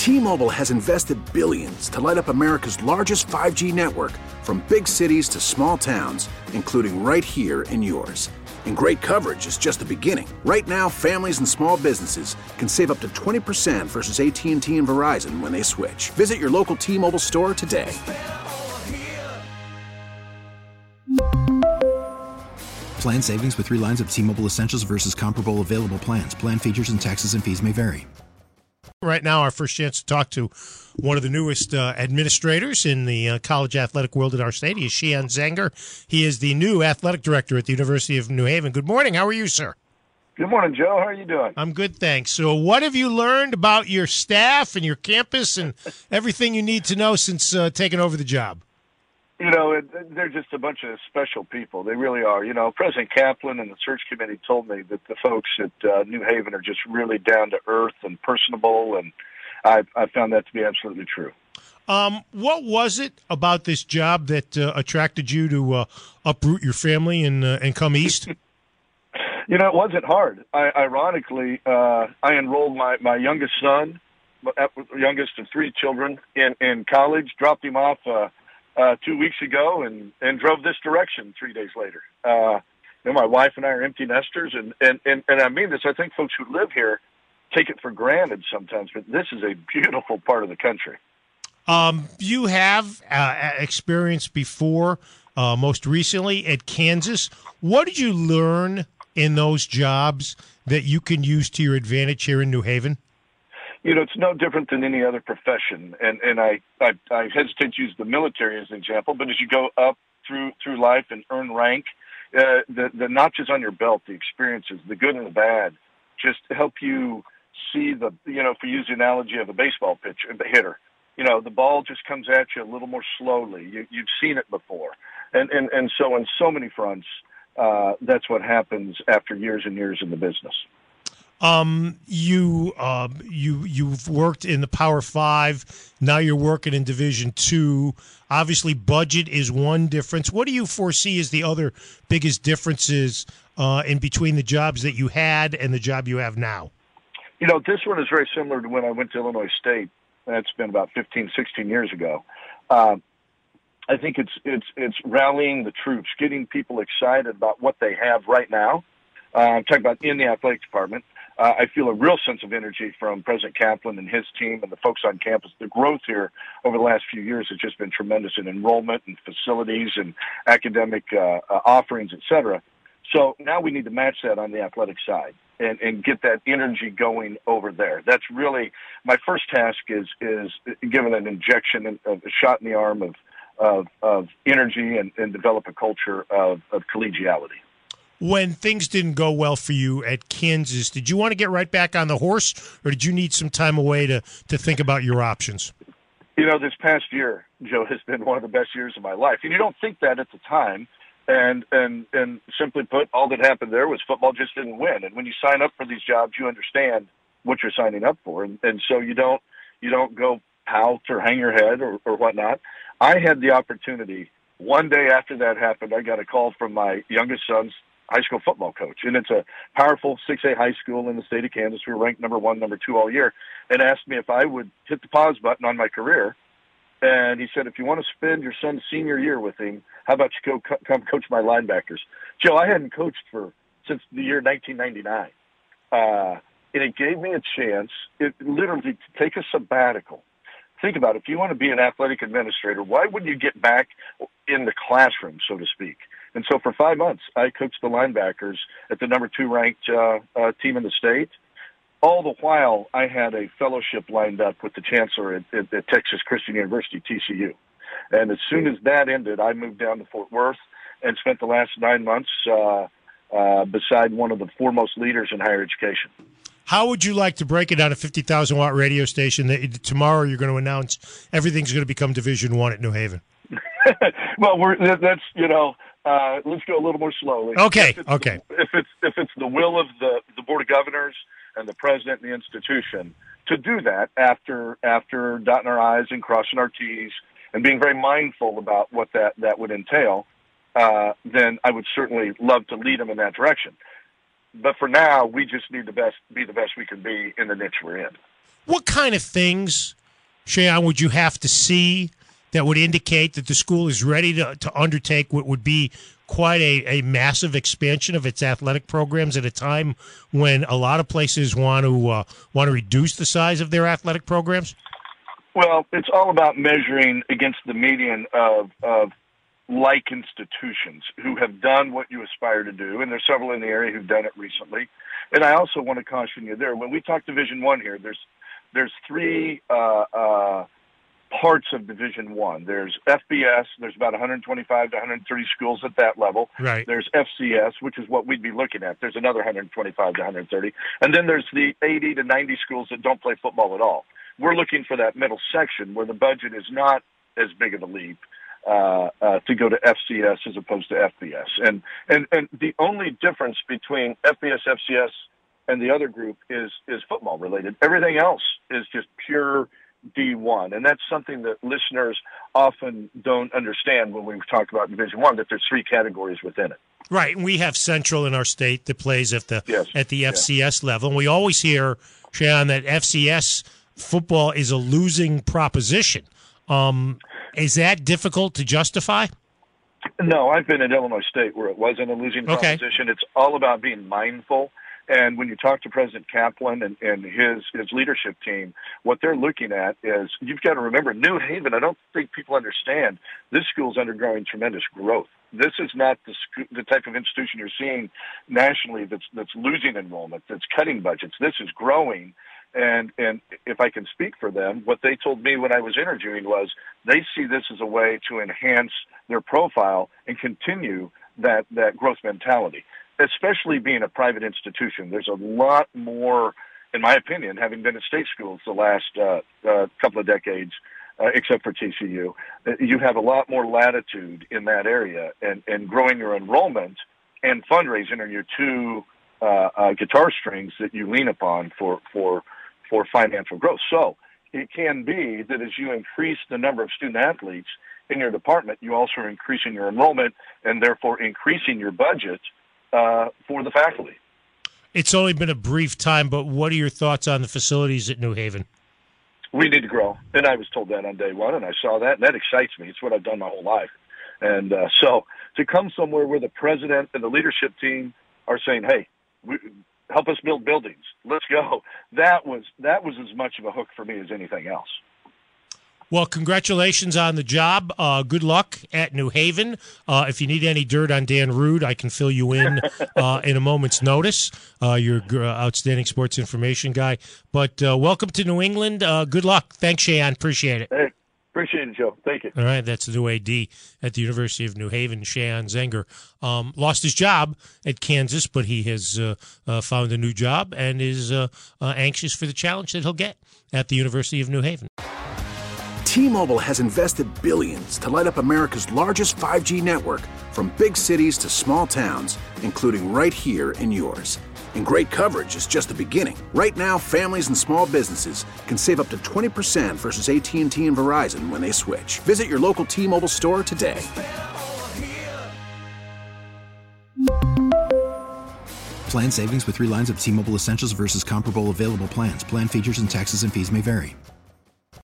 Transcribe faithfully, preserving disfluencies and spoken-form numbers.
T-Mobile has invested billions to light up America's largest five G network, from big cities to small towns, including right here in yours. And great coverage is just the beginning. Right now, families and small businesses can save up to twenty percent versus A T and T and Verizon when they switch. Visit your local T-Mobile store today. Plan savings with three lines of T-Mobile Essentials versus comparable available plans. Plan features and taxes and fees may vary. Right now, our first chance to talk to one of the newest uh, administrators in the uh, college athletic world in our state. He is Sheehan Zenger. He is the new athletic director at the University of New Haven. Good morning. How are you, sir? Good morning, Joe. How are you doing? I'm good, thanks. So what have you learned about your staff and your campus and everything you need to know since uh, taking over the job? You know, it, they're just a bunch of special people. They really are. You know, President Kaplan and the search committee told me that the folks at uh, New Haven are just really down to earth and personable, and I, I found that to be absolutely true. Um, what was it about this job that uh, attracted you to uh, uproot your family and uh, and come east? You know, it wasn't hard. I, ironically, uh, I enrolled my, my youngest son, youngest of three children, in, in college, dropped him off uh, Uh, two weeks ago and, and drove this direction three days later. Uh, you know, my wife and I are empty nesters, and, and, and, and I mean this, I think folks who live here take it for granted sometimes, but this is a beautiful part of the country. Um, you have uh, experience before, uh, most recently at Kansas. What did you learn in those jobs that you can use to your advantage here in New Haven? You know, it's no different than any other profession, and and I, I I hesitate to use the military as an example, but as you go up through through life and earn rank, uh, the the notches on your belt, the experiences, the good and the bad, just help you see the, you know, for use the analogy of a baseball pitcher, a hitter, you know, the ball just comes at you a little more slowly. You, you've seen it before, and and and so on so many fronts, uh, that's what happens after years and years in the business. Um, you, uh, you, you've worked in the Power Five. Now you're working in Division Two. Obviously, budget is one difference. What do you foresee as the other biggest differences uh, in between the jobs that you had and the job you have now? You know, this one is very similar to when I went to Illinois State. That's been about fifteen, sixteen years ago. Uh, I think it's it's it's rallying the troops, getting people excited about what they have right now. Uh, I'm talking about in the athletic department. Uh, I feel a real sense of energy from President Kaplan and his team and the folks on campus. The growth here over the last few years has just been tremendous in enrollment and facilities and academic uh, uh, offerings, et cetera. So now we need to match that on the athletic side and, and get that energy going over there. That's really my first task is is giving an injection, and a shot in the arm of of, of energy and, and develop a culture of, of collegiality. When things didn't go well for you at Kansas, did you want to get right back on the horse, or did you need some time away to, to think about your options? You know, this past year, Joe, has been one of the best years of my life. And you don't think that at the time. And, and, and simply put, all that happened there was football just didn't win. And when you sign up for these jobs, you understand what you're signing up for. And, and so you don't, you don't go pout or hang your head or, or whatnot. I had the opportunity. One day after that happened, I got a call from my youngest son's high school football coach, and it's a powerful six A high school in the state of Kansas. We were ranked number one, number two all year, and asked me if I would hit the pause button on my career. And he said, if you want to spend your son's senior year with him, how about you go co- come coach my linebackers? Joe, I hadn't coached for since the year nineteen ninety-nine, uh, and it gave me a chance, it literally to take a sabbatical. Think about it. If you want to be an athletic administrator, why wouldn't you get back in the classroom, so to speak? And so for five months, I coached the linebackers at the number two ranked uh, uh, team in the state. All the while, I had a fellowship lined up with the chancellor at, at, at Texas Christian University, T C U. And as soon as that ended, I moved down to Fort Worth and spent the last nine months uh, uh, beside one of the foremost leaders in higher education. How would you like to break it on a fifty thousand watt radio station that tomorrow you're going to announce everything's going to become Division One at New Haven? Well, we're, that's, you know, uh, let's go a little more slowly. Okay, if okay. The, if it's if it's the will of the, the Board of Governors and the President and the institution to do that after after dotting our I's and crossing our T's and being very mindful about what that, that would entail, uh, then I would certainly love to lead them in that direction. But for now, we just need to best be the best we can be in the niche we're in. What kind of things Cheyenne, would you have to see that would indicate that the school is ready to, to undertake what would be quite a, a massive expansion of its athletic programs at a time when a lot of places want to uh, want to reduce the size of their athletic programs? Well, it's all about measuring against the median of, of like institutions who have done what you aspire to do, and there's several in the area who've done it recently. And I also want to caution you there. When we talk Division One here, there's there's three uh, uh, parts of Division One. There's F B S. There's about one hundred twenty-five to one hundred thirty schools at that level. Right. There's F C S, which is what we'd be looking at. There's another one hundred twenty-five to one hundred thirty, and then there's the eighty to ninety schools that don't play football at all. We're looking for that middle section where the budget is not as big of a leap uh, uh, to go to F C S as opposed to F B S. And, and, and the only difference between F B S, F C S, and the other group is, is football related. Everything else is just pure D one. And that's something that listeners often don't understand when we talk about Division One, that there's three categories within it. Right. And we have Central in our state that plays at the, yes. at the F C S yeah. level. And we always hear, Cheyenne, that F C S football is a losing proposition. Um, is that difficult to justify? No, I've been at Illinois State where it wasn't a losing okay. proposition. It's all about being mindful. And when you talk to President Kaplan and, and his, his leadership team, what they're looking at is, you've got to remember, New Haven, I don't think people understand, this school's undergoing tremendous growth. This is not the, sc- the type of institution you're seeing nationally that's, that's losing enrollment, that's cutting budgets. This is growing. And and if I can speak for them, what they told me when I was interviewing was they see this as a way to enhance their profile and continue that, that growth mentality, especially being a private institution. There's a lot more, in my opinion, having been at state schools the last uh, uh, couple of decades, uh, except for T C U, you have a lot more latitude in that area, and, and growing your enrollment and fundraising are your two uh, uh, guitar strings that you lean upon for, for for financial growth. So it can be that as you increase the number of student athletes in your department, you also are increasing your enrollment and therefore increasing your budget uh, for the faculty. It's only been a brief time, but what are your thoughts on the facilities at New Haven? We need to grow, and I was told that on day one, and I saw that, and that excites me. It's what I've done my whole life. And uh, so to come somewhere where the president and the leadership team are saying, hey, we, help us build buildings, let's go, that was that was as much of a hook for me as anything else. Well, congratulations on the job. Uh, good luck at New Haven. Uh, if you need any dirt on Dan Ruud, I can fill you in uh, in a moment's notice. Uh, you're an outstanding sports information guy. But uh, welcome to New England. Uh, good luck. Thanks, Cheyenne. Appreciate it. Hey, appreciate it, Joe. Thank you. All right, that's the new A D at the University of New Haven, Cheyenne Zenger. Um, lost his job at Kansas, but he has uh, uh, found a new job and is uh, uh, anxious for the challenge that he'll get at the University of New Haven. T-Mobile has invested billions to light up America's largest five G network, from big cities to small towns, including right here in yours. And great coverage is just the beginning. Right now, families and small businesses can save up to twenty percent versus A T and T and Verizon when they switch. Visit your local T-Mobile store today. Plan savings with three lines of T-Mobile Essentials versus comparable available plans. Plan features and taxes and fees may vary.